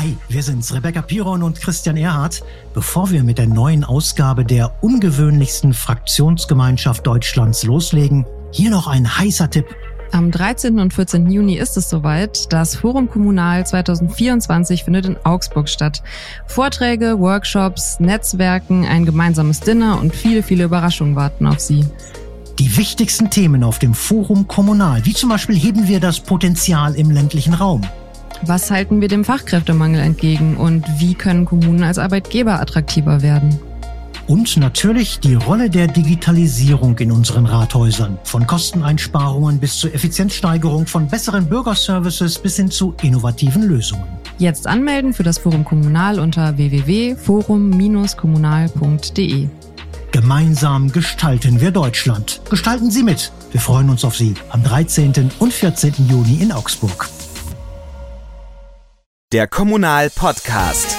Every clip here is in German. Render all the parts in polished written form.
Hi, wir sind's, Rebecca Piron und Christian Erhardt. Bevor wir mit der neuen Ausgabe der ungewöhnlichsten Fraktionsgemeinschaft Deutschlands loslegen, hier noch ein heißer Tipp. Am 13. und 14. Juni ist es soweit. Das Forum Kommunal 2024 findet in Augsburg statt. Vorträge, Workshops, Netzwerken, ein gemeinsames Dinner und viele, viele Überraschungen warten auf Sie. Die wichtigsten Themen auf dem Forum Kommunal, wie zum Beispiel heben wir das Potenzial im ländlichen Raum. Was halten wir dem Fachkräftemangel entgegen und wie können Kommunen als Arbeitgeber attraktiver werden? Und natürlich die Rolle der Digitalisierung in unseren Rathäusern. Von Kosteneinsparungen bis zur Effizienzsteigerung, von besseren Bürgerservices bis hin zu innovativen Lösungen. Jetzt anmelden für das Forum Kommunal unter www.forum-kommunal.de. Gemeinsam gestalten wir Deutschland. Gestalten Sie mit. Wir freuen uns auf Sie am 13. und 14. Juni in Augsburg. Der Kommunal-Podcast.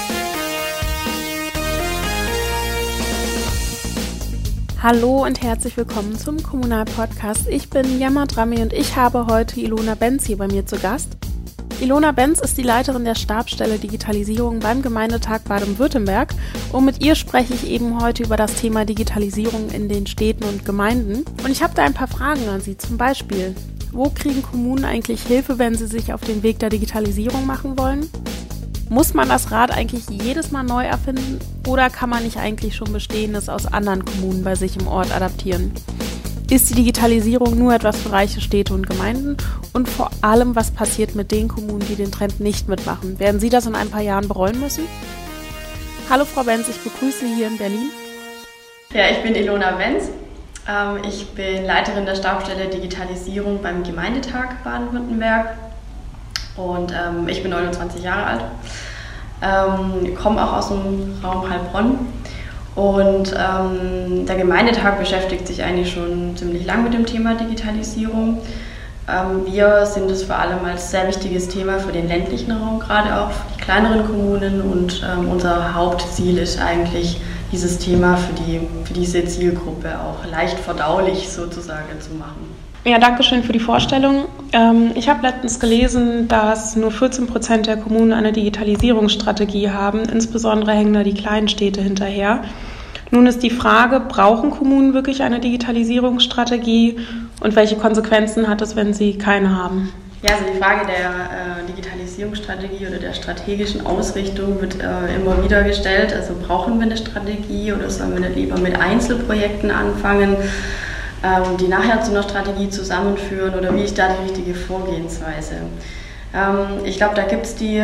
Hallo und herzlich willkommen zum Kommunal-Podcast. Ich bin Jammer Drammi und ich habe heute Ilona Benz hier bei mir zu Gast. Ilona Benz ist die Leiterin der Stabsstelle Digitalisierung beim Gemeindetag Baden-Württemberg und mit ihr spreche ich eben heute über das Thema Digitalisierung in den Städten und Gemeinden. Und ich habe da ein paar Fragen an Sie, zum Beispiel: Wo kriegen Kommunen eigentlich Hilfe, wenn sie sich auf den Weg der Digitalisierung machen wollen? Muss man das Rad eigentlich jedes Mal neu erfinden oder kann man nicht eigentlich schon Bestehendes aus anderen Kommunen bei sich im Ort adaptieren? Ist die Digitalisierung nur etwas für reiche Städte und Gemeinden? Und vor allem, was passiert mit den Kommunen, die den Trend nicht mitmachen? Werden Sie das in ein paar Jahren bereuen müssen? Hallo Frau Benz, ich begrüße Sie hier in Berlin. Ja, ich bin Ilona Benz. Ich bin Leiterin der Stabsstelle Digitalisierung beim Gemeindetag Baden-Württemberg und ich bin 29 Jahre alt, komme auch aus dem Raum Heilbronn und der Gemeindetag beschäftigt sich eigentlich schon ziemlich lang mit dem Thema Digitalisierung. Wir sind es vor allem als sehr wichtiges Thema für den ländlichen Raum, gerade auch für die kleineren Kommunen, und unser Hauptziel ist eigentlich, dieses Thema für diese Zielgruppe auch leicht verdaulich sozusagen zu machen. Ja, danke schön für die Vorstellung. Ich habe letztens gelesen, dass nur 14% der Kommunen eine Digitalisierungsstrategie haben. Insbesondere hängen da die kleinen Städte hinterher. Nun ist die Frage, brauchen Kommunen wirklich eine Digitalisierungsstrategie und welche Konsequenzen hat es, wenn sie keine haben? Ja, also die Frage der Digitalisierungsstrategie oder der strategischen Ausrichtung wird immer wieder gestellt. Also brauchen wir eine Strategie oder sollen wir nicht lieber mit Einzelprojekten anfangen, die nachher zu einer Strategie zusammenführen, oder wie ist da die richtige Vorgehensweise? Ich glaube, da gibt es die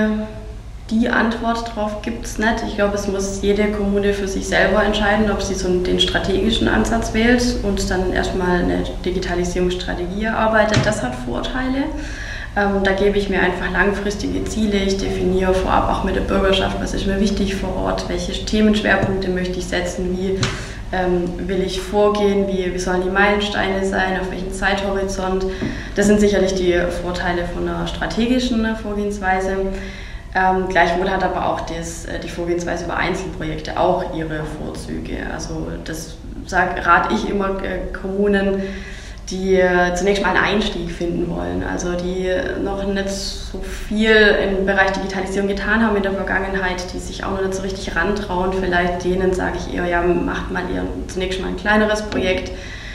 Antwort drauf gibt es nicht. Ich glaube, es muss jede Kommune für sich selber entscheiden, ob sie so den strategischen Ansatz wählt und dann erstmal eine Digitalisierungsstrategie erarbeitet. Das hat Vorteile. Da gebe ich mir einfach langfristige Ziele. Ich definiere vorab auch mit der Bürgerschaft, was ist mir wichtig vor Ort, welche Themenschwerpunkte möchte ich setzen, wie will ich vorgehen, wie sollen die Meilensteine sein, auf welchen Zeithorizont. Das sind sicherlich die Vorteile von einer strategischen Vorgehensweise. Gleichwohl hat aber auch die Vorgehensweise über Einzelprojekte auch ihre Vorzüge. Also das rate ich immer Kommunen, die zunächst mal einen Einstieg finden wollen, also die noch nicht so viel im Bereich Digitalisierung getan haben in der Vergangenheit, die sich auch noch nicht so richtig rantrauen. Vielleicht denen sage ich eher, ja, macht mal zunächst mal ein kleineres Projekt,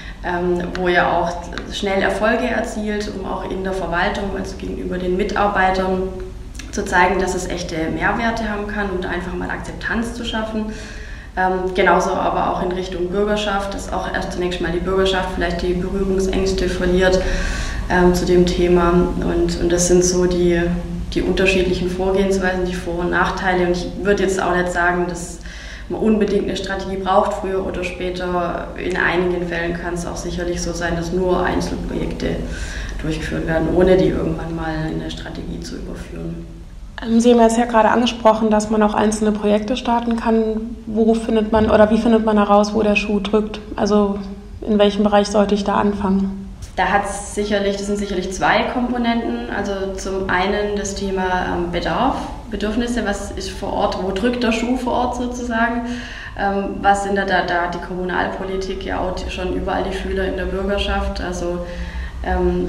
wo ihr auch schnell Erfolge erzielt, um auch in der Verwaltung, also gegenüber den Mitarbeitern, zu zeigen, dass es echte Mehrwerte haben kann und einfach mal Akzeptanz zu schaffen. Genauso aber auch in Richtung Bürgerschaft, dass auch erst zunächst mal die Bürgerschaft vielleicht die Berührungsängste verliert zu dem Thema. Und das sind so die unterschiedlichen Vorgehensweisen, die Vor- und Nachteile. Und ich würde jetzt auch nicht sagen, dass man unbedingt eine Strategie braucht, früher oder später. In einigen Fällen kann es auch sicherlich so sein, dass nur Einzelprojekte durchgeführt werden, ohne die irgendwann mal in eine Strategie zu überführen. Sie haben jetzt ja gerade angesprochen, dass man auch einzelne Projekte starten kann. Wie findet man heraus, wo der Schuh drückt? Also in welchem Bereich sollte ich da anfangen? Das sind sicherlich zwei Komponenten. Also zum einen das Thema Bedürfnisse, was ist vor Ort, wo drückt der Schuh vor Ort sozusagen? Was sind da die Kommunalpolitik ja auch schon überall die Fühler in der Bürgerschaft? Also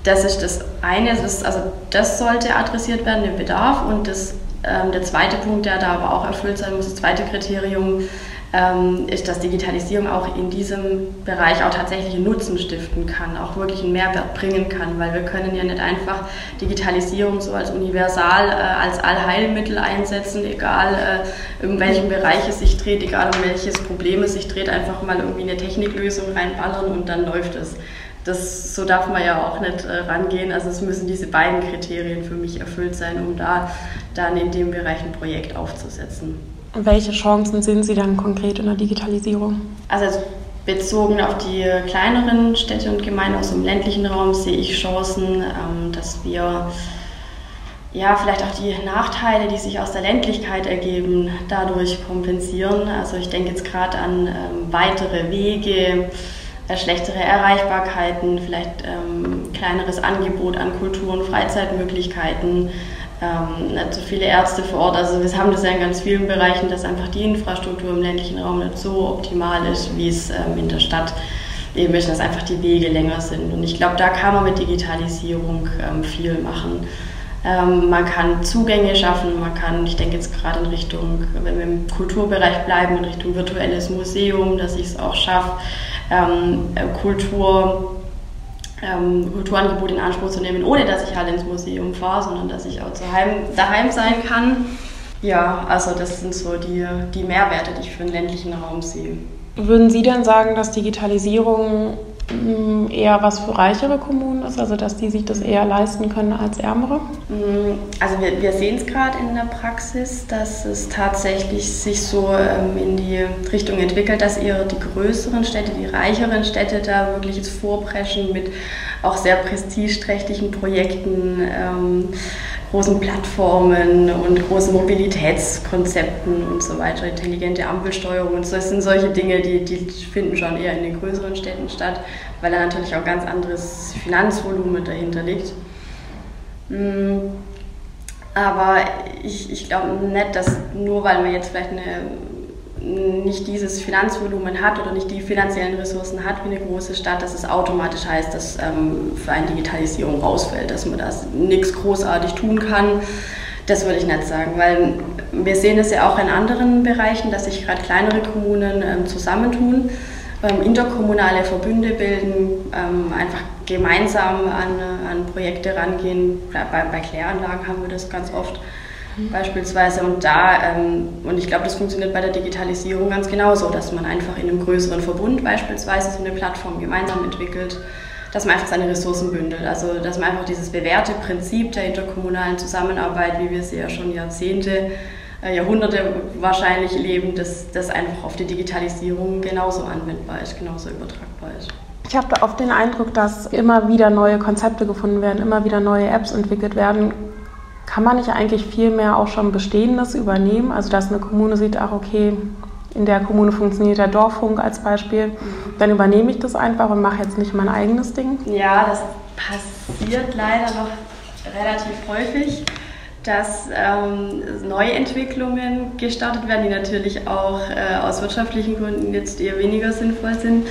Das ist das eine, das sollte adressiert werden, der Bedarf. Und der zweite Punkt, der da aber auch erfüllt sein muss, das zweite Kriterium, ist, dass Digitalisierung auch in diesem Bereich auch tatsächlich einen Nutzen stiften kann, auch wirklich einen Mehrwert bringen kann, weil wir können ja nicht einfach Digitalisierung so als universal, als Allheilmittel einsetzen, egal in welchem Bereich es sich dreht, egal um welches Problem es sich dreht, einfach mal irgendwie eine Techniklösung reinballern und dann läuft es. So darf man ja auch nicht rangehen, also es müssen diese beiden Kriterien für mich erfüllt sein, um da dann in dem Bereich ein Projekt aufzusetzen. Und welche Chancen sehen Sie dann konkret in der Digitalisierung? Also bezogen auf die kleineren Städte und Gemeinden aus dem ländlichen Raum sehe ich Chancen, dass wir vielleicht auch die Nachteile, die sich aus der Ländlichkeit ergeben, dadurch kompensieren. Also ich denke jetzt gerade an weitere Wege, schlechtere Erreichbarkeiten, vielleicht kleineres Angebot an Kultur- und Freizeitmöglichkeiten, nicht so viele Ärzte vor Ort. Also wir haben das ja in ganz vielen Bereichen, dass einfach die Infrastruktur im ländlichen Raum nicht so optimal ist, wie es in der Stadt eben ist, dass einfach die Wege länger sind. Und ich glaube, da kann man mit Digitalisierung viel machen. Man kann Zugänge schaffen, ich denke jetzt gerade in Richtung, wenn wir im Kulturbereich bleiben, in Richtung virtuelles Museum, dass ich es auch schaffe, Kulturangebote in Anspruch zu nehmen, ohne dass ich halt ins Museum fahre, sondern dass ich auch daheim sein kann. Ja, also das sind so die Mehrwerte, die ich für den ländlichen Raum sehe. Würden Sie denn sagen, dass Digitalisierung eher was für reichere Kommunen ist, also dass die sich das eher leisten können als ärmere? Also wir sehen es gerade in der Praxis, dass es tatsächlich sich so in die Richtung entwickelt, dass eher die größeren Städte, die reicheren Städte da wirklich jetzt vorpreschen mit auch sehr prestigeträchtigen Projekten, großen Plattformen und großen Mobilitätskonzepten und so weiter, intelligente Ampelsteuerung und so. Das sind solche Dinge, die finden schon eher in den größeren Städten statt, weil da natürlich auch ganz anderes Finanzvolumen dahinter liegt. Aber ich glaube nicht, dass nur weil man jetzt vielleicht nicht dieses Finanzvolumen hat oder nicht die finanziellen Ressourcen hat wie eine große Stadt, dass es automatisch heißt, dass für eine Digitalisierung rausfällt, dass man da nichts großartig tun kann. Das würde ich nicht sagen, weil wir sehen es ja auch in anderen Bereichen, dass sich gerade kleinere Kommunen zusammentun, interkommunale Verbünde bilden, einfach gemeinsam an Projekte rangehen. Bei Kläranlagen haben wir das ganz oft. Beispielsweise und ich glaube, das funktioniert bei der Digitalisierung ganz genauso, dass man einfach in einem größeren Verbund beispielsweise so eine Plattform gemeinsam entwickelt, dass man einfach seine Ressourcen bündelt, also dass man einfach dieses bewährte Prinzip der interkommunalen Zusammenarbeit, wie wir sie ja schon Jahrzehnte, Jahrhunderte wahrscheinlich leben, dass das einfach auf die Digitalisierung genauso anwendbar ist, genauso übertragbar ist. Ich habe da oft den Eindruck, dass immer wieder neue Konzepte gefunden werden, immer wieder neue Apps entwickelt werden. Kann man nicht eigentlich viel mehr auch schon Bestehendes übernehmen? Also dass eine Kommune sieht, ach okay, in der Kommune funktioniert der Dorffunk als Beispiel, dann übernehme ich das einfach und mache jetzt nicht mein eigenes Ding? Ja, das passiert leider noch relativ häufig, dass Neuentwicklungen gestartet werden, die natürlich auch aus wirtschaftlichen Gründen jetzt eher weniger sinnvoll sind.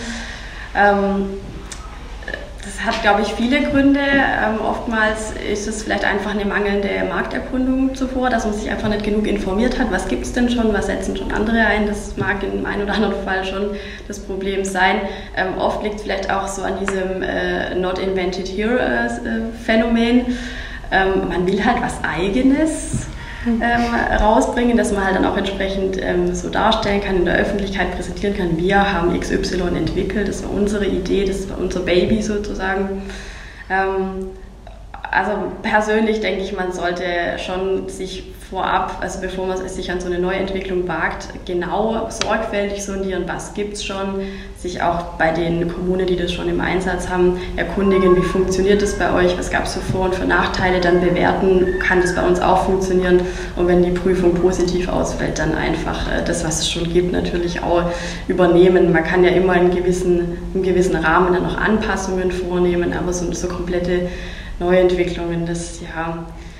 Das hat, glaube ich, viele Gründe. Oftmals ist es vielleicht einfach eine mangelnde Markterkundung zuvor, dass man sich einfach nicht genug informiert hat. Was gibt es denn schon? Was setzen schon andere ein? Das mag in dem einen oder anderen Fall schon das Problem sein. Oft liegt es vielleicht auch so an diesem Not Invented Here Phänomen. Man will halt was Eigenes rausbringen, dass man halt dann auch entsprechend so darstellen kann, in der Öffentlichkeit präsentieren kann. Wir haben XY entwickelt, das war unsere Idee, das war unser Baby sozusagen. Also persönlich denke ich, man sollte schon sich vorab, also bevor man sich an so eine Neuentwicklung wagt, genau sorgfältig sondieren, was gibt es schon, sich auch bei den Kommunen, die das schon im Einsatz haben, erkundigen, wie funktioniert das bei euch, was gab es für Vor- und für Nachteile, dann bewerten, kann das bei uns auch funktionieren und wenn die Prüfung positiv ausfällt, dann einfach das, was es schon gibt, natürlich auch übernehmen. Man kann ja immer in einem gewissen Rahmen dann noch Anpassungen vornehmen, aber so komplette Neuentwicklungen, das ja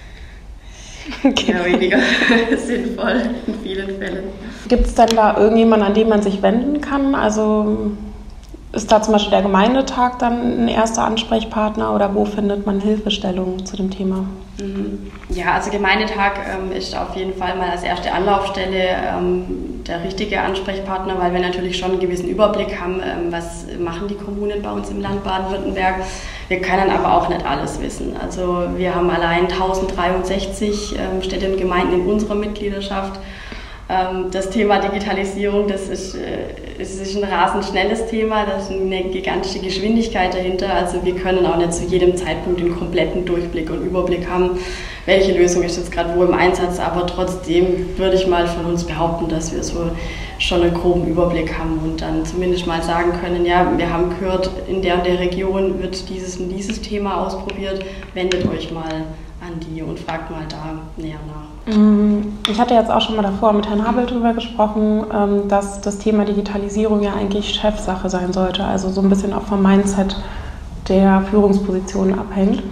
weniger sinnvoll in vielen Fällen. Gibt es denn da irgendjemanden, an den man sich wenden kann? Also Ist da zum Beispiel der Gemeindetag dann ein erster Ansprechpartner oder wo findet man Hilfestellungen zu dem Thema? Ja, also Gemeindetag ist auf jeden Fall mal als erste Anlaufstelle der richtige Ansprechpartner, weil wir natürlich schon einen gewissen Überblick haben, was machen die Kommunen bei uns im Land Baden-Württemberg. Wir können aber auch nicht alles wissen. Also wir haben allein 1063 Städte und Gemeinden in unserer Mitgliedschaft. Das Thema Digitalisierung, das ist ein rasend schnelles Thema, da ist eine gigantische Geschwindigkeit dahinter. Also wir können auch nicht zu jedem Zeitpunkt den kompletten Durchblick und Überblick haben, welche Lösung ist jetzt gerade wo im Einsatz. Aber trotzdem würde ich mal von uns behaupten, dass wir so schon einen groben Überblick haben und dann zumindest mal sagen können, ja, wir haben gehört, in der und der Region wird dieses und dieses Thema ausprobiert, wendet euch mal an die und fragt mal da näher nach. Ich hatte jetzt auch schon mal davor mit Herrn Habel darüber gesprochen, dass das Thema Digitalisierung ja eigentlich Chefsache sein sollte, also so ein bisschen auch vom Mindset der Führungspositionen abhängt.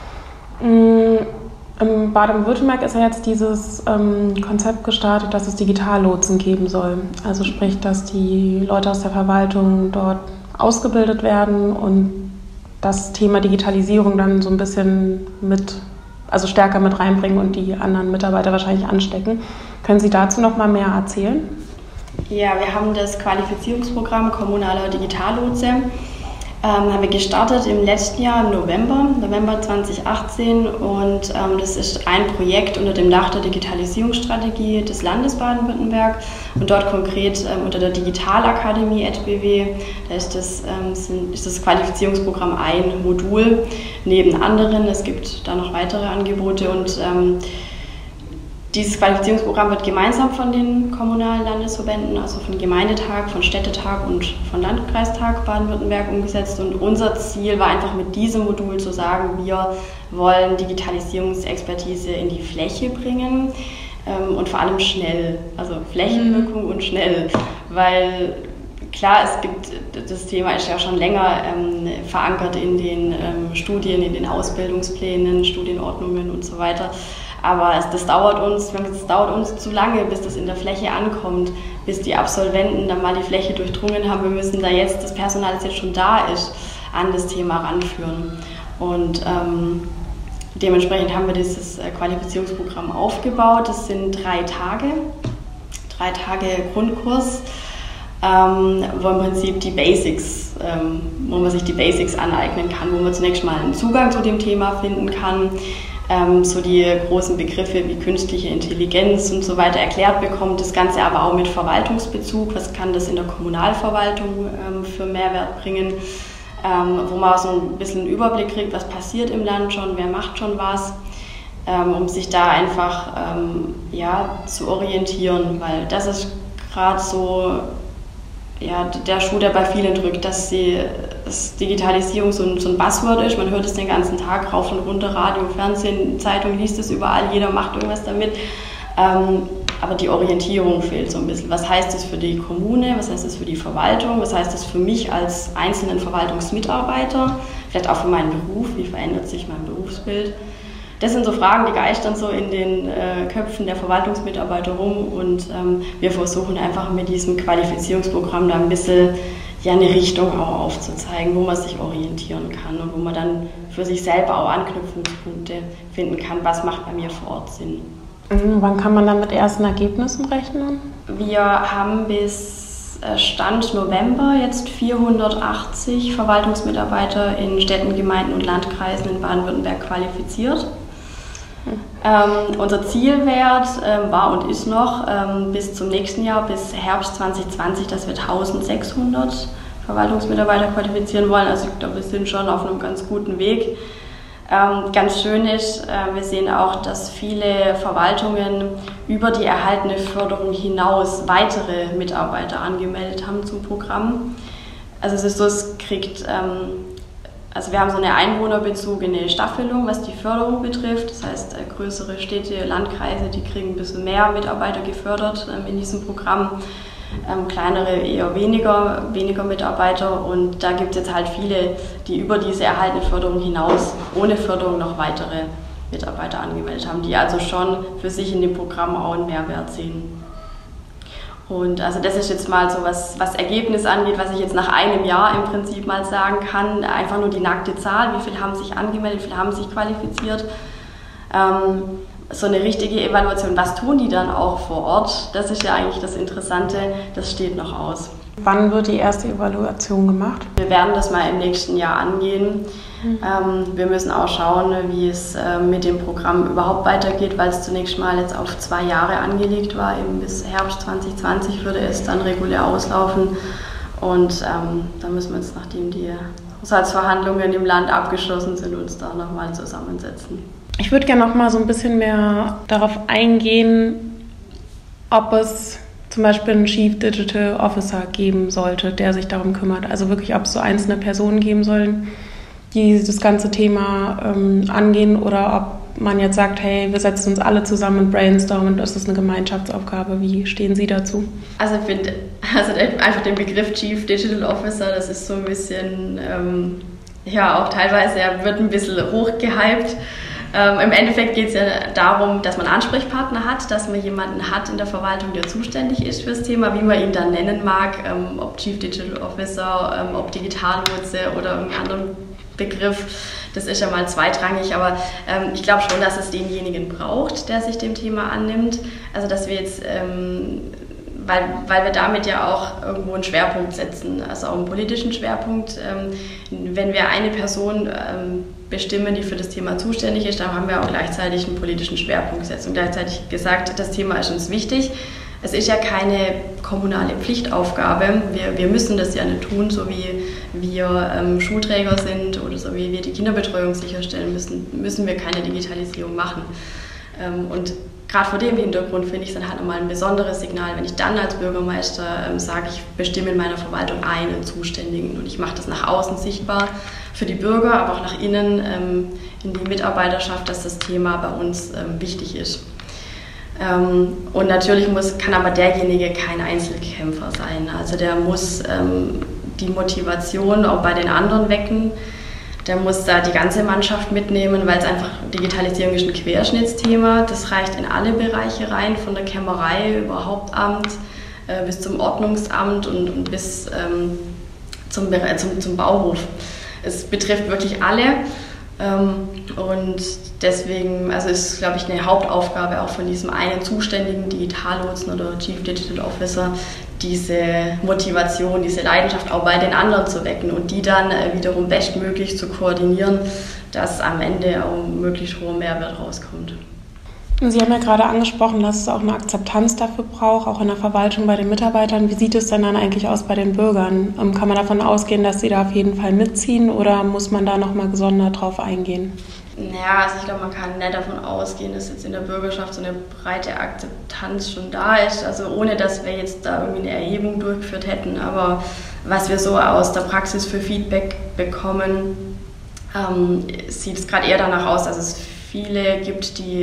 In Baden-Württemberg ist ja jetzt dieses Konzept gestartet, dass es Digitallotsen geben soll. Also sprich, dass die Leute aus der Verwaltung dort ausgebildet werden und das Thema Digitalisierung dann so ein bisschen stärker mit reinbringen und die anderen Mitarbeiter wahrscheinlich anstecken. Können Sie dazu noch mal mehr erzählen? Ja, wir haben das Qualifizierungsprogramm Kommunaler Digitallotse. Haben wir gestartet im letzten Jahr, im November 2018 und das ist ein Projekt unter dem Dach der Digitalisierungsstrategie des Landes Baden-Württemberg und dort konkret unter der Digitalakademie @BW, da ist das Qualifizierungsprogramm ein Modul neben anderen, es gibt da noch weitere Angebote und dieses Qualifizierungsprogramm wird gemeinsam von den kommunalen Landesverbänden, also von Gemeindetag, von Städtetag und von Landkreistag Baden-Württemberg umgesetzt. Und unser Ziel war einfach mit diesem Modul zu sagen, wir wollen Digitalisierungsexpertise in die Fläche bringen und vor allem schnell, also Flächenwirkung und schnell, weil klar, das Thema ist ja schon länger verankert in den Studien, in den Ausbildungsplänen, Studienordnungen und so weiter. Aber das dauert uns zu lange, bis das in der Fläche ankommt, bis die Absolventen dann mal die Fläche durchdrungen haben. Wir müssen da jetzt, das Personal, das jetzt schon da ist, an das Thema ranführen. Und dementsprechend haben wir dieses Qualifizierungsprogramm aufgebaut. Das sind 3 Tage Grundkurs, wo im Prinzip die Basics, wo man sich die Basics aneignen kann, wo man zunächst mal einen Zugang zu dem Thema finden kann. So die großen Begriffe wie künstliche Intelligenz und so weiter erklärt bekommt, das Ganze aber auch mit Verwaltungsbezug, was kann das in der Kommunalverwaltung für Mehrwert bringen, wo man so ein bisschen einen Überblick kriegt, was passiert im Land schon, wer macht schon was, um sich da einfach zu orientieren, weil das ist gerade so der Schuh, der bei vielen drückt, dass Digitalisierung so ein Buzzword ist. Man hört es den ganzen Tag rauf und runter, Radio, Fernsehen, Zeitung, liest es überall, jeder macht irgendwas damit. Aber die Orientierung fehlt so ein bisschen. Was heißt das für die Kommune, was heißt das für die Verwaltung, was heißt das für mich als einzelnen Verwaltungsmitarbeiter, vielleicht auch für meinen Beruf, wie verändert sich mein Berufsbild. Das sind so Fragen, die geistern so in den Köpfen der Verwaltungsmitarbeiter rum und wir versuchen einfach mit diesem Qualifizierungsprogramm da ein bisschen eine Richtung auch aufzuzeigen, wo man sich orientieren kann und wo man dann für sich selber auch Anknüpfungspunkte finden kann, was macht bei mir vor Ort Sinn. Wann kann man dann mit ersten Ergebnissen rechnen? Wir haben bis Stand November jetzt 480 Verwaltungsmitarbeiter in Städten, Gemeinden und Landkreisen in Baden-Württemberg qualifiziert. Unser Zielwert war und ist noch bis zum nächsten Jahr, bis Herbst 2020, dass wir 1600 Verwaltungsmitarbeiter qualifizieren wollen. Also ich glaube, wir sind schon auf einem ganz guten Weg. Ganz schön ist, wir sehen auch, dass viele Verwaltungen über die erhaltene Förderung hinaus weitere Mitarbeiter angemeldet haben zum Programm. Also es ist so, wir haben so eine einwohnerbezogene Staffelung, was die Förderung betrifft. Das heißt, größere Städte, Landkreise, die kriegen ein bisschen mehr Mitarbeiter gefördert in diesem Programm. Kleinere eher weniger Mitarbeiter. Und da gibt es jetzt halt viele, die über diese erhaltene Förderung hinaus ohne Förderung noch weitere Mitarbeiter angemeldet haben, die also schon für sich in dem Programm auch einen Mehrwert sehen. Und also das ist jetzt mal so, was Ergebnis angeht, was ich jetzt nach einem Jahr im Prinzip mal sagen kann. Einfach nur die nackte Zahl, wie viele haben sich angemeldet, wie viele haben sich qualifiziert. So eine richtige Evaluation, was tun die dann auch vor Ort, das ist ja eigentlich das Interessante, das steht noch aus. Wann wird die erste Evaluation gemacht? Wir werden das mal im nächsten Jahr angehen. Wir müssen auch schauen, wie es mit dem Programm überhaupt weitergeht, weil es zunächst mal jetzt auf 2 Jahre angelegt war. Eben bis Herbst 2020 würde es dann regulär auslaufen. Und da müssen wir uns, nachdem die Haushaltsverhandlungen im Land abgeschlossen sind, uns da nochmal zusammensetzen. Ich würde gerne noch mal so ein bisschen mehr darauf eingehen, ob es zum Beispiel einen Chief Digital Officer geben sollte, der sich darum kümmert. Also wirklich, ob es so einzelne Personen geben sollen, die das ganze Thema angehen, oder ob man jetzt sagt, hey, wir setzen uns alle zusammen und brainstormen und das ist eine Gemeinschaftsaufgabe. Wie stehen Sie dazu? Also ich finde, einfach den Begriff Chief Digital Officer, das ist so ein bisschen, auch teilweise, er wird ein bisschen hochgehypt. Im Endeffekt geht es ja darum, dass man Ansprechpartner hat, dass man jemanden hat in der Verwaltung, der zuständig ist für das Thema, wie man ihn dann nennen mag, ob Chief Digital Officer, ob Digitallotse oder irgendeinen anderen Begriff. Das ist ja mal zweitrangig, aber ich glaube schon, dass es denjenigen braucht, der sich dem Thema annimmt. Also dass wir jetzt, weil wir damit ja auch irgendwo einen Schwerpunkt setzen, also auch einen politischen Schwerpunkt. Wenn wir eine Person bestimmen, die für das Thema zuständig ist, dann haben wir auch gleichzeitig einen politischen Schwerpunkt gesetzt und gleichzeitig gesagt, das Thema ist uns wichtig. Es ist ja keine kommunale Pflichtaufgabe. Wir müssen das ja nicht tun, so wie wir Schulträger sind oder so wie wir die Kinderbetreuung sicherstellen müssen wir keine Digitalisierung machen. Und gerade vor dem Hintergrund finde ich es dann halt nochmal ein besonderes Signal, wenn ich dann als Bürgermeister sage, ich bestimme in meiner Verwaltung einen Zuständigen und ich mache das nach außen sichtbar für die Bürger, aber auch nach innen in die Mitarbeiterschaft, dass das Thema bei uns wichtig ist. Und natürlich kann aber derjenige kein Einzelkämpfer sein. Also der muss die Motivation auch bei den anderen wecken. Der muss da die ganze Mannschaft mitnehmen, weil es einfach, Digitalisierung ist ein Querschnittsthema. Das reicht in alle Bereiche rein, von der Kämmerei über Hauptamt bis zum Ordnungsamt und bis zum Bauhof. Es betrifft wirklich alle. Und deswegen, also ist, glaube ich, eine Hauptaufgabe auch von diesem einen zuständigen Digitallotsen oder Chief Digital Officer, diese Motivation, diese Leidenschaft auch bei den anderen zu wecken und die dann wiederum bestmöglich zu koordinieren, dass am Ende auch möglichst hoher Mehrwert rauskommt. Sie haben ja gerade angesprochen, dass es auch eine Akzeptanz dafür braucht, auch in der Verwaltung bei den Mitarbeitern. Wie sieht es denn dann eigentlich aus bei den Bürgern? Kann man davon ausgehen, dass sie da auf jeden Fall mitziehen oder muss man da nochmal gesondert drauf eingehen? Ja, also ich glaube, man kann nicht davon ausgehen, dass jetzt in der Bürgerschaft so eine breite Akzeptanz schon da ist. Also ohne, dass wir jetzt da irgendwie eine Erhebung durchgeführt hätten. Aber was wir so aus der Praxis für Feedback bekommen, sieht es gerade eher danach aus, dass es viele gibt, die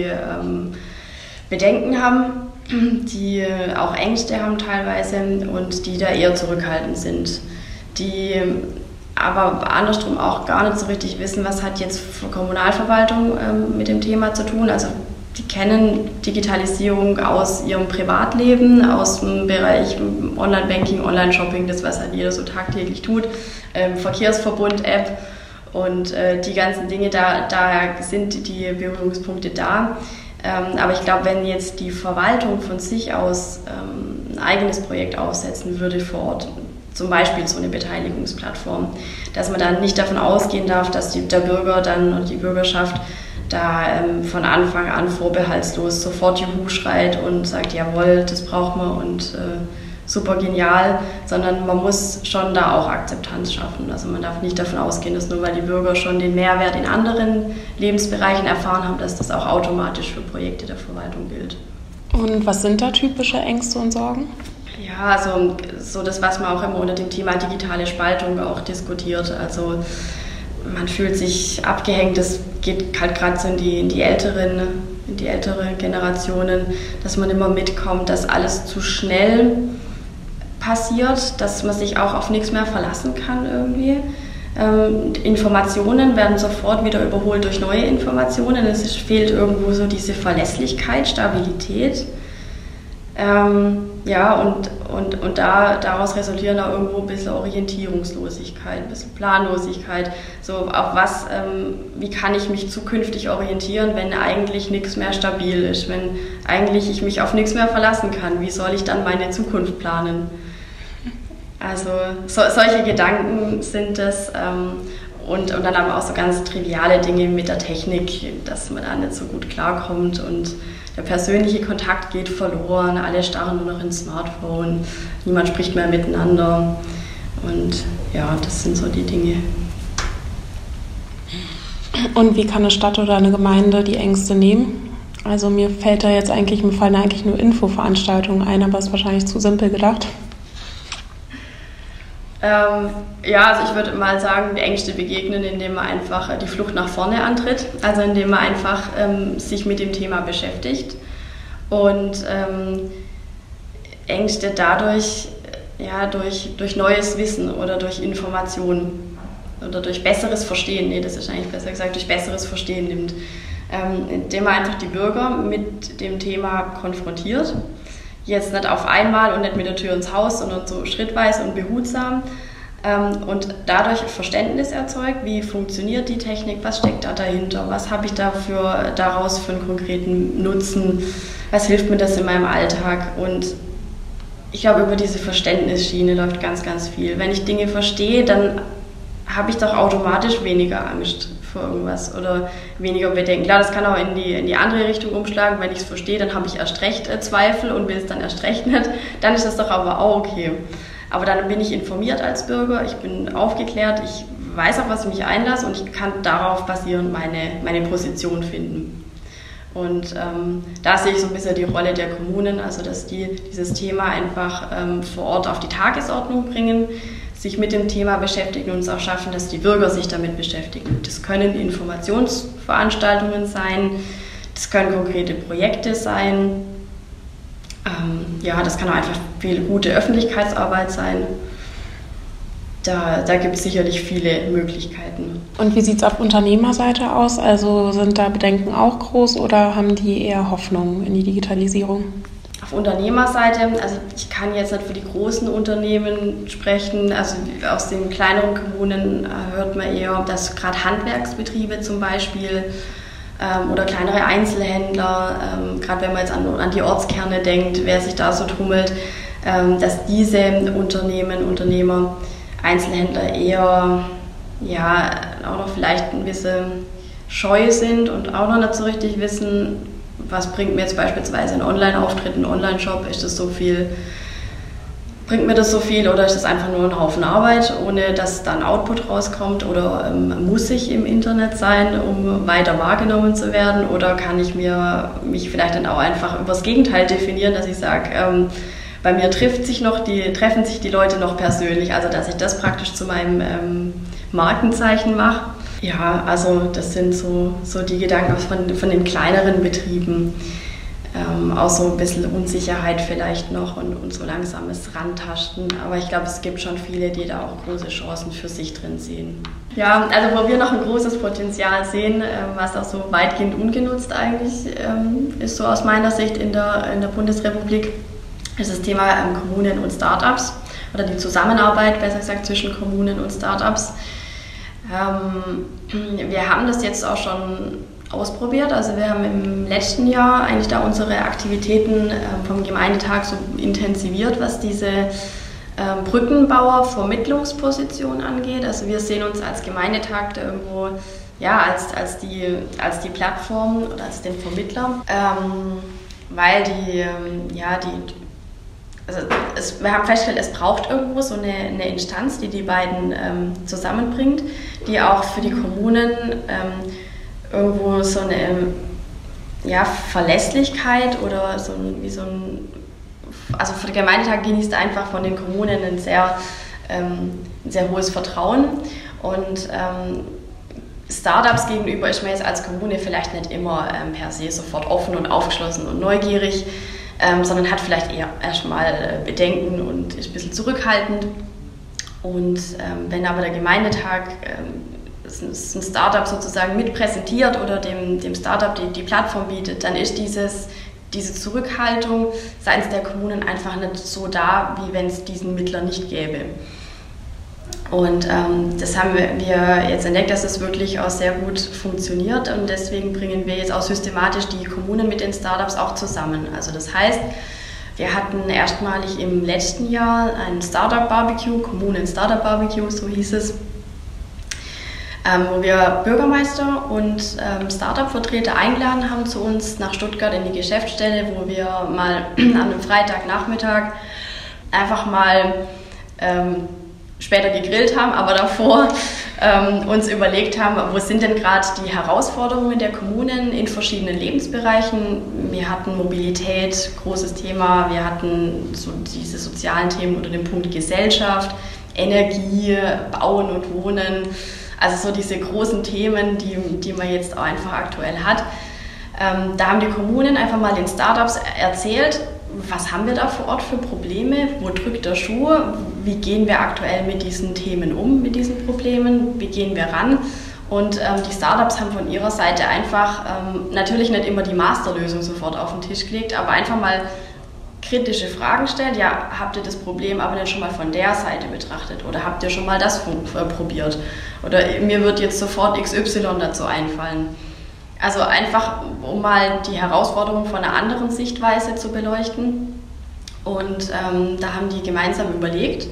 Bedenken haben, die auch Ängste haben teilweise und die da eher zurückhaltend sind. Die aber andersrum auch gar nicht so richtig wissen, was hat jetzt Kommunalverwaltung mit dem Thema zu tun. Also die kennen Digitalisierung aus ihrem Privatleben, aus dem Bereich Online-Banking, Online-Shopping, das was halt jeder so tagtäglich tut, Verkehrsverbund-App und die ganzen Dinge, da sind die Berührungspunkte da. Aber ich glaube, wenn jetzt die Verwaltung von sich aus ein eigenes Projekt aufsetzen würde vor Ort, zum Beispiel so eine Beteiligungsplattform, dass man dann nicht davon ausgehen darf, dass der Bürger dann und die Bürgerschaft da von Anfang an vorbehaltslos sofort Juhu schreit und sagt, jawohl, das brauchen wir und super genial, sondern man muss schon da auch Akzeptanz schaffen. Also man darf nicht davon ausgehen, dass nur weil die Bürger schon den Mehrwert in anderen Lebensbereichen erfahren haben, dass das auch automatisch für Projekte der Verwaltung gilt. Und was sind da typische Ängste und Sorgen? Ja, also so das, was man auch immer unter dem Thema digitale Spaltung auch diskutiert. Also man fühlt sich abgehängt, das geht halt gerade so in die ältere Generationen, dass man immer mitkommt, dass alles zu schnell passiert, dass man sich auch auf nichts mehr verlassen kann irgendwie. Informationen werden sofort wieder überholt durch neue Informationen. Es fehlt irgendwo so diese Verlässlichkeit, Stabilität. Und daraus resultieren auch irgendwo ein bisschen Orientierungslosigkeit, ein bisschen Planlosigkeit. So auf was, wie kann ich mich zukünftig orientieren, wenn eigentlich nichts mehr stabil ist, wenn eigentlich ich mich auf nichts mehr verlassen kann. Wie soll ich dann meine Zukunft planen? Also solche Gedanken sind es. Und dann aber auch so ganz triviale Dinge mit der Technik, dass man da nicht so gut klarkommt und der persönliche Kontakt geht verloren, alle starren nur noch ins Smartphone, niemand spricht mehr miteinander und ja, das sind so die Dinge. Und wie kann eine Stadt oder eine Gemeinde die Ängste nehmen? Also mir fallen eigentlich nur Infoveranstaltungen ein, aber ist wahrscheinlich zu simpel gedacht. Also ich würde mal sagen, die Ängste begegnen, indem man einfach die Flucht nach vorne antritt, also indem man einfach sich mit dem Thema beschäftigt und Ängste dadurch durch neues Wissen oder durch Informationen oder durch besseres Verstehen, das ist eigentlich besser gesagt, durch besseres Verstehen nimmt, indem man einfach die Bürger mit dem Thema konfrontiert. Jetzt nicht auf einmal und nicht mit der Tür ins Haus, sondern so schrittweise und behutsam und dadurch Verständnis erzeugt, wie funktioniert die Technik, was steckt da dahinter, was habe ich daraus für einen konkreten Nutzen, was hilft mir das in meinem Alltag und ich glaube, über diese Verständnisschiene läuft ganz, ganz viel. Wenn ich Dinge verstehe, dann habe ich doch automatisch weniger Angst vor irgendwas oder weniger Bedenken. Klar, das kann auch in die andere Richtung umschlagen. Wenn ich es verstehe, dann habe ich erst recht Zweifel und will es dann erst recht nicht. Dann ist das doch aber auch okay. Aber dann bin ich informiert als Bürger, ich bin aufgeklärt, ich weiß auf was ich mich einlasse und ich kann darauf basierend meine Position finden. Und da sehe ich so ein bisschen die Rolle der Kommunen, also dass die dieses Thema einfach vor Ort auf die Tagesordnung bringen, sich mit dem Thema beschäftigen und es auch schaffen, dass die Bürger sich damit beschäftigen. Das können Informationsveranstaltungen sein, das können konkrete Projekte sein, das kann auch einfach viel gute Öffentlichkeitsarbeit sein. Da gibt es sicherlich viele Möglichkeiten. Und wie sieht es auf Unternehmerseite aus? Also sind da Bedenken auch groß oder haben die eher Hoffnung in die Digitalisierung? Auf Unternehmerseite, also ich kann jetzt nicht für die großen Unternehmen sprechen, also aus den kleineren Kommunen hört man eher, dass gerade Handwerksbetriebe zum Beispiel oder kleinere Einzelhändler, gerade wenn man jetzt an die Ortskerne denkt, wer sich da so tummelt, dass diese Unternehmer, Einzelhändler eher auch noch vielleicht ein bisschen scheu sind und auch noch nicht so richtig wissen, was bringt mir jetzt beispielsweise ein Online-Auftritt, ein Online-Shop, bringt mir das so viel oder ist das einfach nur ein Haufen Arbeit, ohne dass da ein Output rauskommt oder muss ich im Internet sein, um weiter wahrgenommen zu werden oder kann ich mich vielleicht dann auch einfach über das Gegenteil definieren, dass ich sage, bei mir treffen sich die Leute noch persönlich, also dass ich das praktisch zu meinem Markenzeichen mache. Ja, also das sind so die Gedanken von den kleineren Betrieben. Auch so ein bisschen Unsicherheit vielleicht noch und so langsames Rantasten. Aber ich glaube, es gibt schon viele, die da auch große Chancen für sich drin sehen. Ja, also wo wir noch ein großes Potenzial sehen, was auch so weitgehend ungenutzt eigentlich ist, so aus meiner Sicht in der Bundesrepublik, ist das Thema Kommunen und Startups oder die Zusammenarbeit, besser gesagt, zwischen Kommunen und Startups. Wir haben das jetzt auch schon ausprobiert. Also wir haben im letzten Jahr eigentlich da unsere Aktivitäten vom Gemeindetag so intensiviert, was diese Brückenbauer-Vermittlungsposition angeht. Also wir sehen uns als Gemeindetag da irgendwo als die Plattform oder als den Vermittler, weil wir haben festgestellt, es braucht irgendwo so eine Instanz, die beiden zusammenbringt, die auch für die Kommunen irgendwo so eine Verlässlichkeit oder also für den Gemeindetag genießt einfach von den Kommunen ein sehr hohes Vertrauen und Startups gegenüber ist man jetzt als Kommune vielleicht nicht immer per se sofort offen und aufgeschlossen und neugierig, sondern hat vielleicht eher erstmal Bedenken und ist ein bisschen zurückhaltend. Und wenn aber der Gemeindetag ein Startup sozusagen mit präsentiert oder dem Startup die Plattform bietet, dann ist dieses diese Zurückhaltung seitens der Kommunen einfach nicht so da, wie wenn es diesen Mittler nicht gäbe. Und das haben wir jetzt entdeckt, dass es wirklich auch sehr gut funktioniert und deswegen bringen wir jetzt auch systematisch die Kommunen mit den Startups auch zusammen. Also das heißt, wir hatten erstmalig im letzten Jahr ein Startup-Barbecue, Kommunen-Startup-Barbecue, so hieß es, wo wir Bürgermeister und Startup-Vertreter eingeladen haben zu uns nach Stuttgart in die Geschäftsstelle, wo wir mal an einem Freitagnachmittag einfach mal später gegrillt haben, aber davor uns überlegt haben, wo sind denn gerade die Herausforderungen der Kommunen in verschiedenen Lebensbereichen. Wir hatten Mobilität, großes Thema, wir hatten so diese sozialen Themen unter dem Punkt Gesellschaft, Energie, Bauen und Wohnen, also so diese großen Themen, die man jetzt auch einfach aktuell hat. Da haben die Kommunen einfach mal den Startups erzählt, was haben wir da vor Ort für Probleme, wo drückt der Schuh, wie gehen wir aktuell mit diesen Themen um, mit diesen Problemen, wie gehen wir ran. Und die Startups haben von ihrer Seite einfach natürlich nicht immer die Masterlösung sofort auf den Tisch gelegt, aber einfach mal kritische Fragen gestellt. Ja, habt ihr das Problem aber nicht schon mal von der Seite betrachtet oder habt ihr schon mal das probiert? Oder mir wird jetzt sofort XY dazu einfallen. Also einfach, um mal die Herausforderung von einer anderen Sichtweise zu beleuchten. Und da haben die gemeinsam überlegt.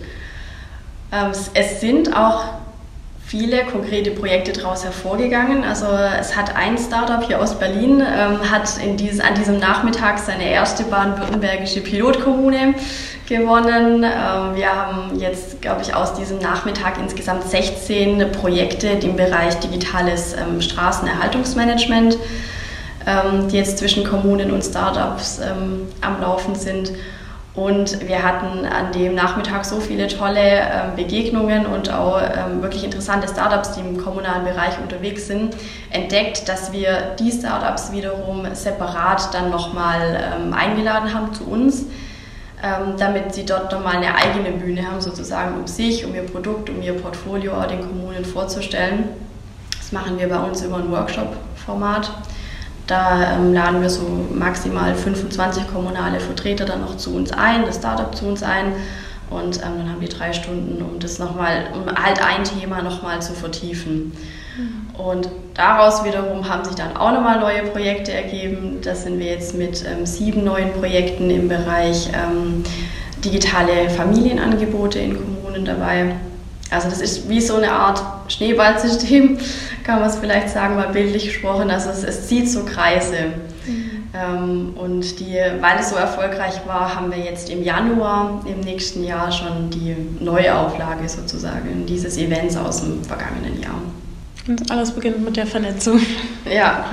Es sind auch viele konkrete Projekte daraus hervorgegangen. Also es hat ein Startup hier aus Berlin, hat an diesem Nachmittag seine erste baden-württembergische Pilotkommune gewonnen. Wir haben jetzt, glaube ich, aus diesem Nachmittag insgesamt 16 Projekte im Bereich digitales Straßenerhaltungsmanagement, die jetzt zwischen Kommunen und Startups am Laufen sind. Und wir hatten an dem Nachmittag so viele tolle Begegnungen und auch wirklich interessante Startups, die im kommunalen Bereich unterwegs sind, entdeckt, dass wir die Startups wiederum separat dann nochmal eingeladen haben zu uns, damit sie dort nochmal eine eigene Bühne haben, sozusagen, um sich, um ihr Produkt, um ihr Portfolio auch den Kommunen vorzustellen. Das machen wir bei uns über ein Workshop-Format. Da laden wir so maximal 25 kommunale Vertreter dann noch zu uns ein, das Startup zu uns ein und dann haben wir 3 Stunden, um halt ein Thema nochmal zu vertiefen. Und daraus wiederum haben sich dann auch nochmal neue Projekte ergeben. Da sind wir jetzt mit 7 neuen Projekten im Bereich digitale Familienangebote in Kommunen dabei. Also das ist wie so eine Art Schneeballsystem, kann man es vielleicht sagen, mal bildlich gesprochen. Also es zieht so Kreise. Und weil es so erfolgreich war, haben wir jetzt im Januar im nächsten Jahr schon die Neuauflage sozusagen dieses Events aus dem vergangenen Jahr. Und alles beginnt mit der Vernetzung. Ja.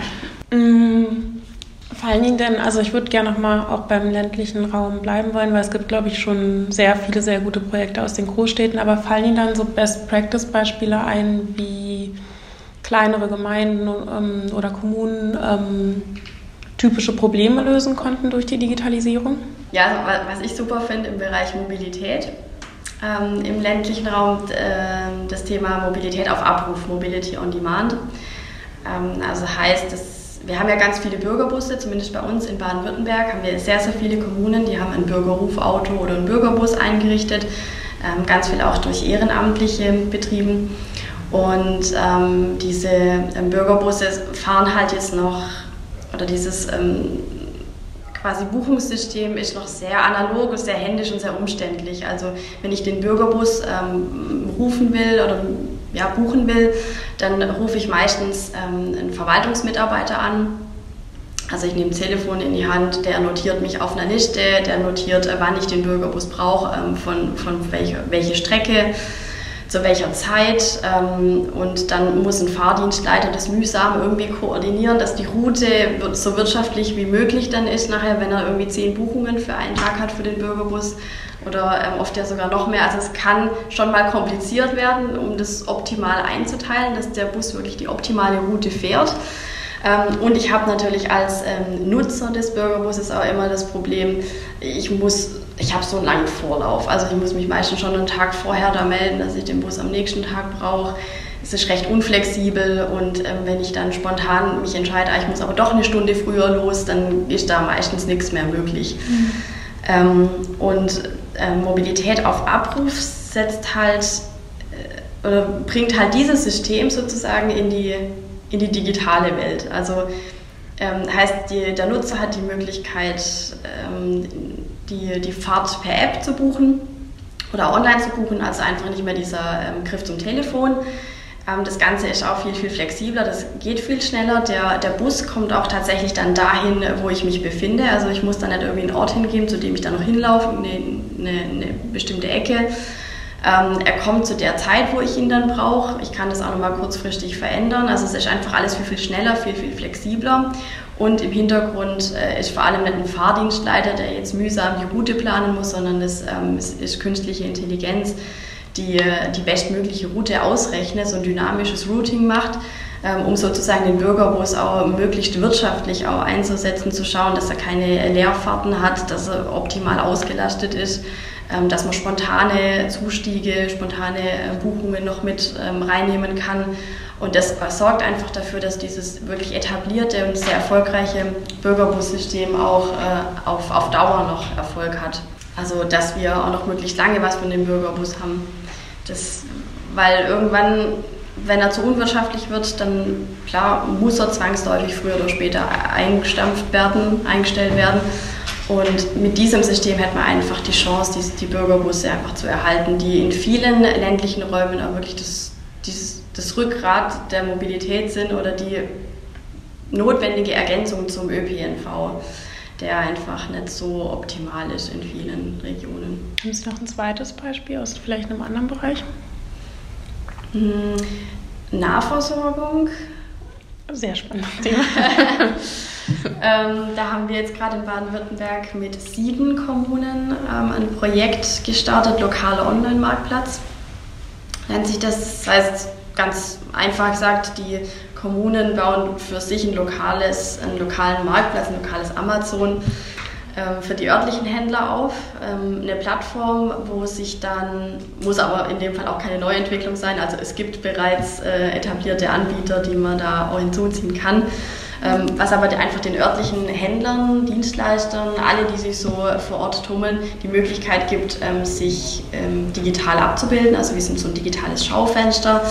Fallen Ihnen denn, also ich würde gerne nochmal auch beim ländlichen Raum bleiben wollen, weil es gibt, glaube ich, schon sehr viele, sehr gute Projekte aus den Großstädten, aber fallen Ihnen dann so Best-Practice-Beispiele ein, wie kleinere Gemeinden oder Kommunen typische Probleme lösen konnten durch die Digitalisierung? Ja, was ich super finde im Bereich Mobilität, im ländlichen Raum das Thema Mobilität auf Abruf, Mobility on Demand. Also heißt, wir haben ja ganz viele Bürgerbusse, zumindest bei uns in Baden-Württemberg haben wir sehr, sehr viele Kommunen, die haben ein Bürgerrufauto oder einen Bürgerbus eingerichtet, ganz viel auch durch Ehrenamtliche betrieben. Und diese Bürgerbusse fahren halt jetzt noch, oder dieses quasi Buchungssystem ist noch sehr analog, sehr händisch und sehr umständlich. Also wenn ich den Bürgerbus rufen will oder buchen will, dann rufe ich meistens einen Verwaltungsmitarbeiter an. Also ich nehme ein Telefon in die Hand, der notiert mich auf einer Liste, der notiert, wann ich den Bürgerbus brauche, von welche Strecke, zu welcher Zeit. Und dann muss ein Fahrdienstleiter das mühsam irgendwie koordinieren, dass die Route so wirtschaftlich wie möglich dann ist nachher, wenn er irgendwie 10 Buchungen für einen Tag hat für den Bürgerbus. Oder oft ja sogar noch mehr. Also es kann schon mal kompliziert werden, um das optimal einzuteilen, dass der Bus wirklich die optimale Route fährt. Und ich habe natürlich als Nutzer des Bürgerbusses auch immer das Problem, ich habe so einen langen Vorlauf. Also ich muss mich meistens schon einen Tag vorher da melden, dass ich den Bus am nächsten Tag brauche. es ist recht unflexibel und wenn ich dann spontan mich entscheide, ich muss aber doch eine Stunde früher los, dann ist da meistens nichts mehr möglich. Mobilität auf Abruf setzt halt oder bringt halt dieses System sozusagen in die digitale Welt. Also heißt, der Nutzer hat die Möglichkeit, die Fahrt per App zu buchen oder online zu buchen, also einfach nicht mehr dieser Griff zum Telefon. Das Ganze ist auch viel, viel flexibler, das geht viel schneller. Der Bus kommt auch tatsächlich dann dahin, wo ich mich befinde. Also ich muss dann nicht irgendwie einen Ort hingeben, zu dem ich dann noch hinlaufe, eine bestimmte Ecke. Er kommt zu der Zeit, wo ich ihn dann brauche. Ich kann das auch nochmal kurzfristig verändern. Also es ist einfach alles viel, viel schneller, viel, viel flexibler. Und im Hintergrund ist vor allem nicht ein Fahrdienstleiter, der jetzt mühsam die Route planen muss, sondern es ist künstliche Intelligenz, die bestmögliche Route ausrechnet, so ein dynamisches Routing macht, um sozusagen den Bürgerbus auch möglichst wirtschaftlich auch einzusetzen, zu schauen, dass er keine Leerfahrten hat, dass er optimal ausgelastet ist, dass man spontane Zustiege, spontane Buchungen noch mit reinnehmen kann. Und das sorgt einfach dafür, dass dieses wirklich etablierte und sehr erfolgreiche Bürgerbussystem auch auf Dauer noch Erfolg hat. Also dass wir auch noch möglichst lange was von dem Bürgerbus haben. Weil irgendwann, wenn er zu unwirtschaftlich wird, dann klar muss er zwangsläufig früher oder später eingestellt werden. Und mit diesem System hätte man einfach die Chance, die Bürgerbusse einfach zu erhalten, die in vielen ländlichen Räumen auch wirklich das Rückgrat der Mobilität sind oder die notwendige Ergänzung zum ÖPNV, der einfach nicht so optimal ist in vielen Regionen. Haben Sie noch ein zweites Beispiel aus vielleicht einem anderen Bereich? Nahversorgung. Sehr spannendes Thema. Da haben wir jetzt gerade in Baden-Württemberg mit 7 Kommunen ein Projekt gestartet, lokaler Online-Marktplatz. Nennt sich das heißt ganz einfach gesagt, die Kommunen bauen für sich einen lokalen Marktplatz, ein lokales Amazon für die örtlichen Händler auf. Eine Plattform, muss aber in dem Fall auch keine Neuentwicklung sein, also es gibt bereits etablierte Anbieter, die man da auch hinzuziehen kann. Was aber einfach den örtlichen Händlern, Dienstleistern, alle, die sich so vor Ort tummeln, die Möglichkeit gibt, sich digital abzubilden, also wie so ein digitales Schaufenster.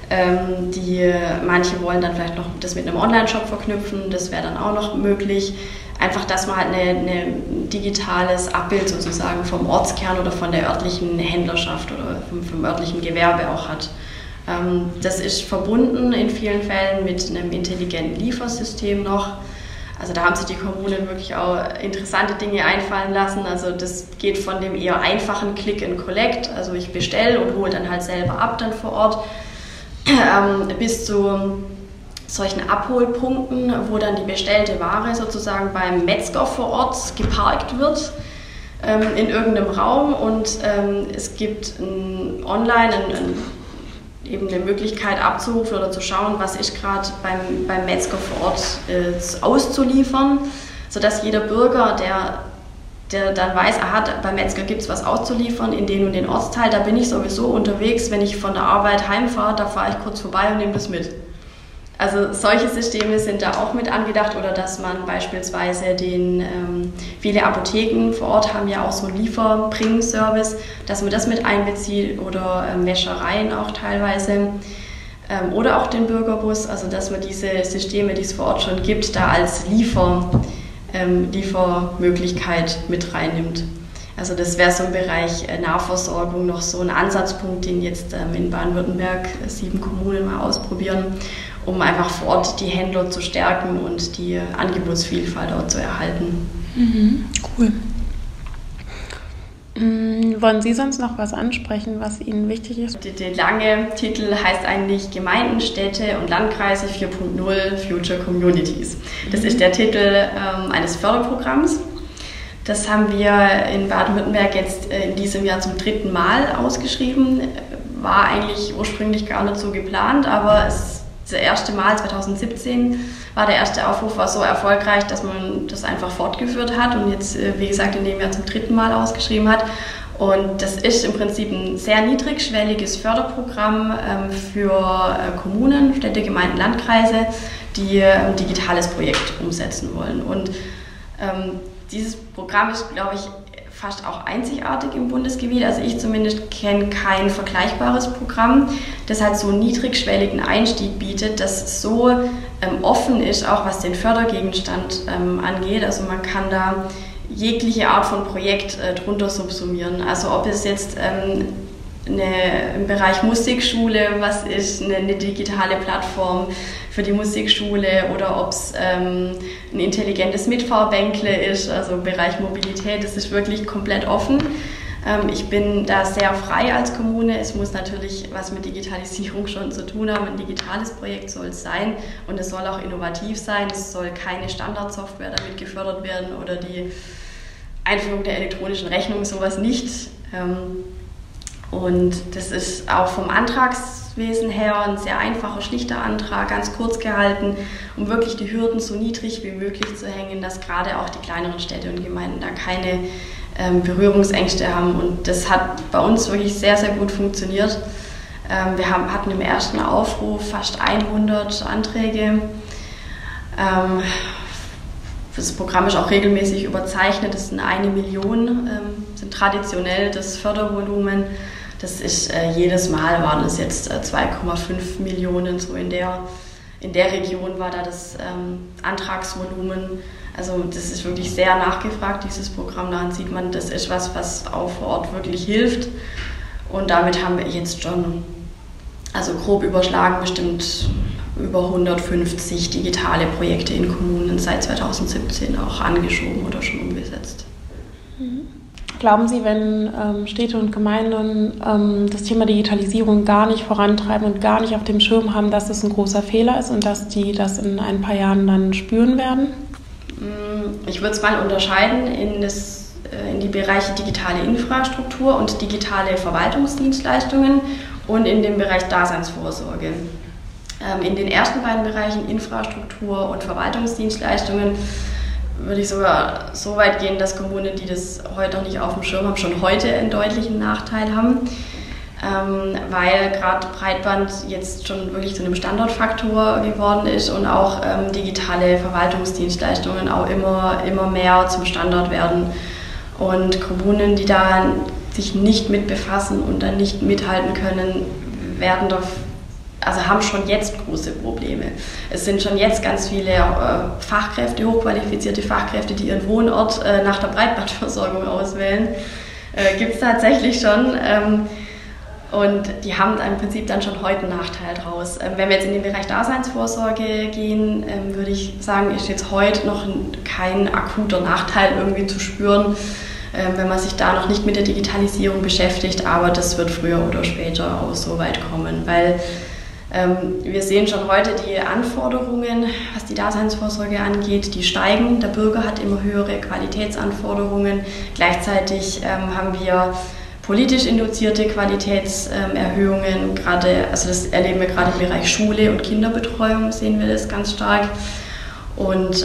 Manche wollen dann vielleicht noch das mit einem Online-Shop verknüpfen, das wäre dann auch noch möglich. Einfach, dass man halt ein digitales Abbild sozusagen vom Ortskern oder von der örtlichen Händlerschaft oder vom örtlichen Gewerbe auch hat. Das ist verbunden in vielen Fällen mit einem intelligenten Liefersystem noch. Also da haben sich die Kommunen wirklich auch interessante Dinge einfallen lassen. Also das geht von dem eher einfachen Click and Collect, also ich bestelle und hole dann halt selber ab dann vor Ort, bis zu solchen Abholpunkten, wo dann die bestellte Ware sozusagen beim Metzger vor Ort geparkt wird in irgendeinem Raum und es gibt online eben eine Möglichkeit abzurufen oder zu schauen, was ist gerade beim Metzger vor Ort auszuliefern, sodass jeder Bürger, der dann weiß, beim Metzger gibt es was auszuliefern in den und den Ortsteil, da bin ich sowieso unterwegs, wenn ich von der Arbeit heimfahre, da fahre ich kurz vorbei und nehme das mit. Also solche Systeme sind da auch mit angedacht oder dass man beispielsweise viele Apotheken vor Ort haben ja auch so einen Lieferbring-Service, dass man das mit einbezieht oder Wäschereien auch teilweise oder auch den Bürgerbus, also dass man diese Systeme, die es vor Ort schon gibt, da als Liefermöglichkeit mit reinnimmt. Also das wäre so im Bereich Nahversorgung noch so ein Ansatzpunkt, den jetzt in Baden-Württemberg 7 Kommunen mal ausprobieren, um einfach vor Ort die Händler zu stärken und die Angebotsvielfalt dort zu erhalten. Cool. Wollen Sie sonst noch was ansprechen, was Ihnen wichtig ist? Der lange Titel heißt eigentlich Gemeinden, Städte und Landkreise 4.0 Future Communities. Das ist der Titel eines Förderprogramms. Das haben wir in Baden-Württemberg jetzt in diesem Jahr zum 3. Mal ausgeschrieben. War eigentlich ursprünglich gar nicht so geplant, aber das erste Mal, 2017, war der erste Aufruf war so erfolgreich, dass man das einfach fortgeführt hat und jetzt, wie gesagt, in dem Jahr zum 3. Mal ausgeschrieben hat. Und das ist im Prinzip ein sehr niedrigschwelliges Förderprogramm für Kommunen, Städte, Gemeinden, Landkreise, die ein digitales Projekt umsetzen wollen. Und dieses Programm ist, glaube ich, fast auch einzigartig im Bundesgebiet. Also ich zumindest kenne kein vergleichbares Programm, das halt so einen niedrigschwelligen Einstieg bietet, das so offen ist, auch was den Fördergegenstand angeht. Also man kann da jegliche Art von Projekt drunter subsumieren. Also ob es jetzt im Bereich Musikschule, was ist eine digitale Plattform für die Musikschule, oder ob es ein intelligentes Mitfahrbänkle ist, also im Bereich Mobilität, das ist wirklich komplett offen. Ich bin da sehr frei als Kommune. Es muss natürlich was mit Digitalisierung schon zu tun haben. Ein digitales Projekt soll es sein und es soll auch innovativ sein. Es soll keine Standardsoftware damit gefördert werden oder die Einführung der elektronischen Rechnung, sowas nicht. Und das ist auch vom Antragswesen her ein sehr einfacher, schlichter Antrag, ganz kurz gehalten, um wirklich die Hürden so niedrig wie möglich zu hängen, dass gerade auch die kleineren Städte und Gemeinden da keine Berührungsängste haben. Und das hat bei uns wirklich sehr, sehr gut funktioniert. Wir hatten im ersten Aufruf fast 100 Anträge. Das Programm ist auch regelmäßig überzeichnet. Das sind 1 Million, sind traditionell das Fördervolumen. Das ist jedes Mal waren es jetzt 2,5 Millionen, so in der Region war da das Antragsvolumen. Also das ist wirklich sehr nachgefragt, dieses Programm. Daran sieht man, das ist was auch vor Ort wirklich hilft. Und damit haben wir jetzt schon, also grob überschlagen, bestimmt über 150 digitale Projekte in Kommunen seit 2017 auch angeschoben oder schon umgesetzt. Glauben Sie, wenn Städte und Gemeinden das Thema Digitalisierung gar nicht vorantreiben und gar nicht auf dem Schirm haben, dass das ein großer Fehler ist und dass die das in ein paar Jahren dann spüren werden? Ich würde es mal unterscheiden in die Bereiche digitale Infrastruktur und digitale Verwaltungsdienstleistungen und in dem Bereich Daseinsvorsorge. In den ersten beiden Bereichen Infrastruktur und Verwaltungsdienstleistungen würde ich sogar so weit gehen, dass Kommunen, die das heute noch nicht auf dem Schirm haben, schon heute einen deutlichen Nachteil haben, weil gerade Breitband jetzt schon wirklich zu einem Standardfaktor geworden ist und auch digitale Verwaltungsdienstleistungen auch immer mehr zum Standard werden. Und Kommunen, die da sich nicht mit befassen und dann nicht mithalten können, haben schon jetzt große Probleme. Es sind schon jetzt ganz viele Fachkräfte, hochqualifizierte Fachkräfte, die ihren Wohnort nach der Breitbandversorgung auswählen. Gibt es tatsächlich schon. Und die haben im Prinzip dann schon heute einen Nachteil draus. Wenn wir jetzt in den Bereich Daseinsvorsorge gehen, würde ich sagen, ist jetzt heute noch kein akuter Nachteil irgendwie zu spüren, wenn man sich da noch nicht mit der Digitalisierung beschäftigt. Aber das wird früher oder später auch so weit kommen, weil wir sehen schon heute die Anforderungen, was die Daseinsvorsorge angeht, die steigen. Der Bürger hat immer höhere Qualitätsanforderungen. Gleichzeitig haben wir politisch induzierte Qualitätserhöhungen, also das erleben wir gerade im Bereich Schule und Kinderbetreuung, sehen wir das ganz stark. Und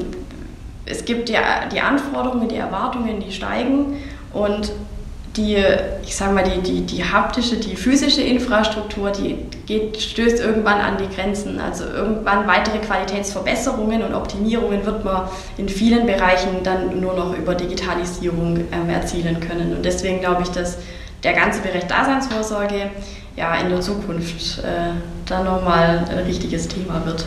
es gibt die Anforderungen, die Erwartungen, die steigen und die haptische, die physische Infrastruktur, die stößt irgendwann an die Grenzen. Also irgendwann weitere Qualitätsverbesserungen und Optimierungen wird man in vielen Bereichen dann nur noch über Digitalisierung erzielen können. Und deswegen glaube ich, dass der ganze Bereich Daseinsvorsorge in der Zukunft dann nochmal ein richtiges Thema wird.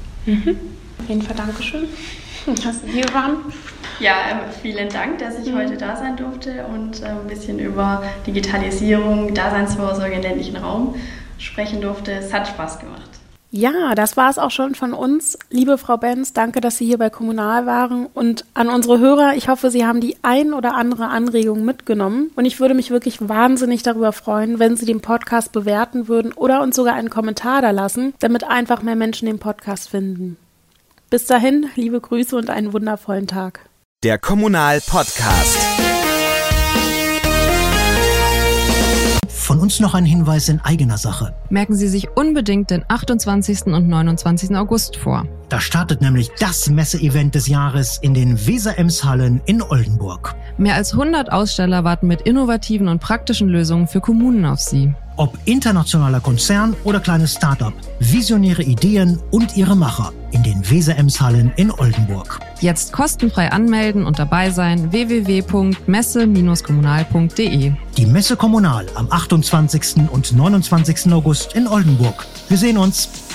Auf jeden Fall Dankeschön, dass Sie hier waren. Ja, vielen Dank, dass ich heute da sein durfte und ein bisschen über Digitalisierung, Daseinsvorsorge im ländlichen Raum sprechen durfte. Es hat Spaß gemacht. Ja, das war es auch schon von uns. Liebe Frau Benz, danke, dass Sie hier bei Kommunal waren. Und an unsere Hörer, ich hoffe, Sie haben die ein oder andere Anregung mitgenommen. Und ich würde mich wirklich wahnsinnig darüber freuen, wenn Sie den Podcast bewerten würden oder uns sogar einen Kommentar da lassen, damit einfach mehr Menschen den Podcast finden. Bis dahin, liebe Grüße und einen wundervollen Tag. Der Kommunal Podcast. Von uns noch ein Hinweis in eigener Sache. Merken Sie sich unbedingt den 28. und 29. August vor. Da startet nämlich das Messeevent des Jahres in den Weser-Ems-Hallen in Oldenburg. Mehr als 100 Aussteller warten mit innovativen und praktischen Lösungen für Kommunen auf Sie. Ob internationaler Konzern oder kleines Start-up, visionäre Ideen und ihre Macher in den Weser-Ems-Hallen in Oldenburg. Jetzt kostenfrei anmelden und dabei sein: www.messe-kommunal.de. Die Messe Kommunal am 28. und 29. August in Oldenburg. Wir sehen uns.